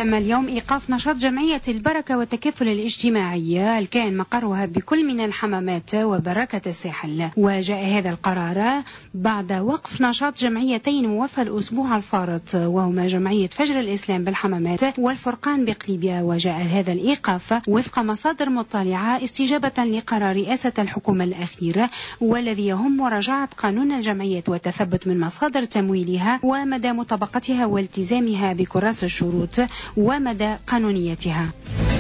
تم اليوم إيقاف نشاط جمعية البركة والتكافل الاجتماعي الكائن مقرها بكل من الحمامات وبركة الساحل. وجاء هذا القرار بعد وقف نشاط جمعيتين موفى الأسبوع الفارط، وهما جمعية فجر الإسلام بالحمامات والفرقان بقليبية. وجاء هذا الإيقاف وفق مصادر مطلعة استجابة لقرار رئاسة الحكومة الأخير، والذي يهم مراجعة قانون الجمعيات والتثبت من مصادر تمويلها ومدى مطابقتها والتزامها بكراس الشروط ومدى قانونيتها.